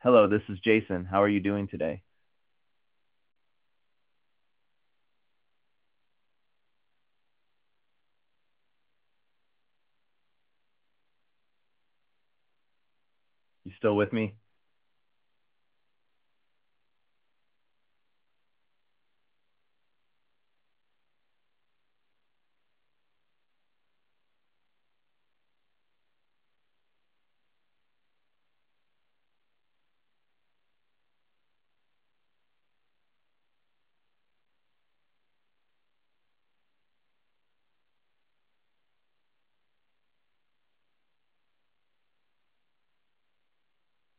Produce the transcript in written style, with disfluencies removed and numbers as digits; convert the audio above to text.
Hello, this is Jason. How are you doing today? You still with me?